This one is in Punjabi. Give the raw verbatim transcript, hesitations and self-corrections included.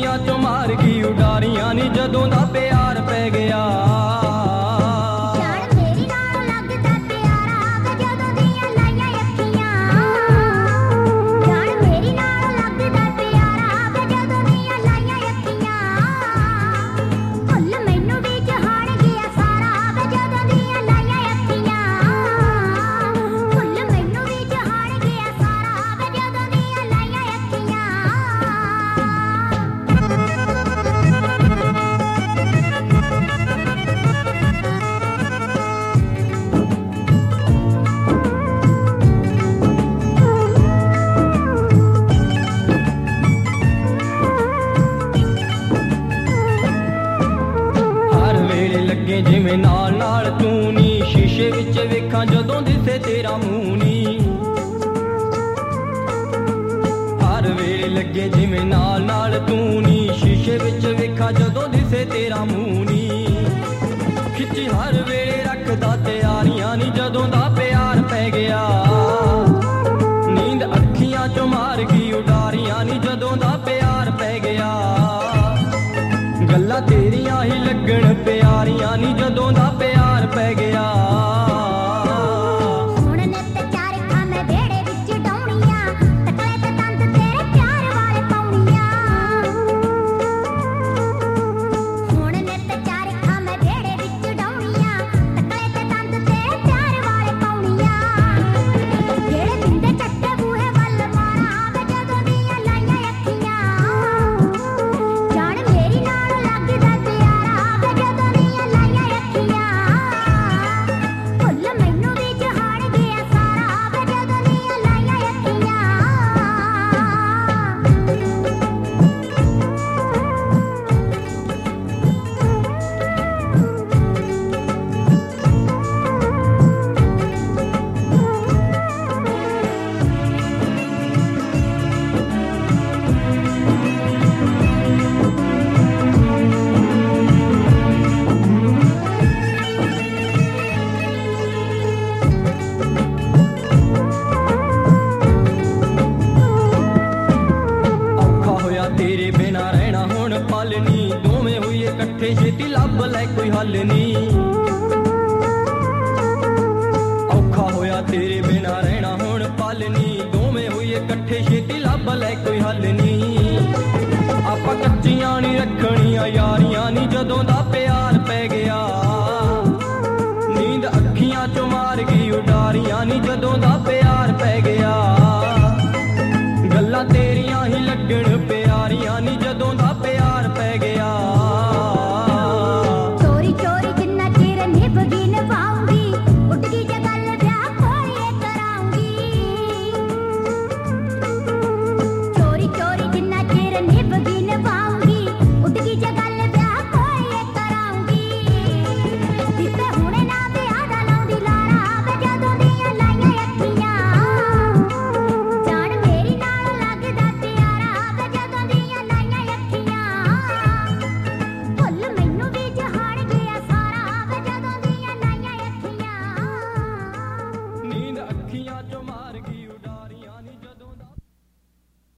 ਅੱਖੀਆਂ ਚੋਂ ਮਾਰ ਗਈ ਉਡਾਰੀਆਂ ਨੀ ਜਦੋਂ ਦਾ ਪਿਆਰ ਪੈ ਗਿਆ। ਲੱਗੇ ਜਿਵੇਂ ਨਾਲ ਨਾਲ ਤੂੰ ਨੀ, ਸ਼ੀਸ਼ੇ ਵਿੱਚ ਵੇਖਾਂ ਜਦੋਂ ਦਿਸੇ ਤੇਰਾ ਮੂੰਹ ਨੀ। ਹਰ ਵੇਲੇ ਲੱਗੇ ਜਿਵੇਂ ਨਾਲ ਨਾਲ ਤੂੰ ਨੀ, ਸ਼ੀਸ਼ੇ ਵਿੱਚ ਵੇਖਾਂ ਜਦੋਂ ਦਿਸੇ ਤੇਰਾ ਮੂੰਹ ਨੀ। ਖਿੱਚੀ ਹਰ ਵੇਲੇ ਰੱਖਦਾ ਤਿਆਰੀਆਂ ਨੀ ਜਦੋਂ ਦਾ ਪਿਆਰ ਪੈ ਗਿਆ। ਨੀਂਦ ਅੱਖੀਆਂ ਚੋਂ ਮਾਰ ਗਈ ਉਡਾਰੀਆਂ ਨੀ ਜਦੋਂ ਦਾ ਪਿਆਰ ਪੈ ਗਿਆ। ਗੱਲਾਂ ਤੇਰੀਆਂ ਹੀ ਲੱਗਣ ਪਿਆਰੀਆਂ ਨੀ ਜਦੋਂ ਦਾ ਪਿਆਰ ਪੈ ਗਿਆ। ਹੁਣ ਨਿੱਤ ਚਰਖਾ ਮੈਂ ਵਿਹੜੇ ਵਿੱਚ ਡਾਉਣੀਆਂ, ਤਕਲੇ ਤੇ ਤੰਦ ਤੇਰੇ ਪਿਆਰ ਵਾਲੇ ਪਾਉਣੀਆਂ। ਹੁਣ ਨਿੱਤ ਚਰਖਾ ਮੈਂ ਵਿਹੜੇ ਵਿੱਚ ਡਾਉਣੀਆਂ, ਤਕਲੇ ਤੇ ਤੰਦ ਤੇਰੇ ਪਿਆਰ ਵਾਲੇ ਪਾਉਣੀਆਂ। ਜਿਹੜੇ ਬਿੰਦੇ ਚੱਟੇ ਬੂਹੇ ਵੱਲ ਮਾਰਾਂ ਵੇ ਜਦੋਂ ਦੀਆਂ ਲਾਈਆਂ ਅੱਖੀਆਂ। ਜਾਣ ਮੇਰੀ ਨਾਲ ਲੱਗਦਾ ਪਿਆਰਾ ਵੇ ਜਦੋਂ ਦੀਆਂ ਲਾਈਆਂ ਅੱਖੀਆਂ। ਭੁੱਲ ਮੈਨੂੰ ਵੀ ਜਹਾਨ ਗਿਆ ਸਾਰਾ ਵੇ ਜਦੋਂ ਦੀਆਂ ਲਾਈਆਂ ਅੱਖੀਆਂ। ਔਖਾ ਹੋਇਆ ਤੇਰੇ ਬਿਨਾਂ ਰਹਿਣਾ ਹੁਣ ਪਲ ਨੀ, ਦੋਵੇਂ ਹੋਈਏ ਇਕੱਠੇ ਛੇਤੀ ਲੱਭ ਲੈ ਕੋਈ ਹੱਲ ਨੀ। ਔਖਾ ਹੋਇਆ ਤੇਰੇ ਬਿਨਾਂ ਰਹਿਣਾ ਹੁਣ ਪਲ ਨੀ, ਦੋਵੇਂ ਹੋਈਏ ਇਕੱਠੇ ਛੇਤੀ ਲੱਭ ਲੈ ਕੋਈ ਹੱਲ ਨੀ। ਆਪਾਂ ਕੱਚੀਆਂ ਨੀ ਰੱਖਣੀਆਂ ਯਾਰੀਆਂ ਨੀ ਜਦੋਂ ਦਾ ਪਿਆਰ ਪੈ ਗਿਆ। ਨੀਂਦ ਅੱਖੀਆਂ ਚੋਂ ਮਾਰ ਗਈ ਉਡਾਰੀਆਂ ਨੀ ਜਦੋਂ ਦਾ ਪਿਆਰ ਪੈ ਗਿਆ। ਗੱਲਾਂ ਤੇਰੀਆਂ ਹੀ ਲੱਗਣ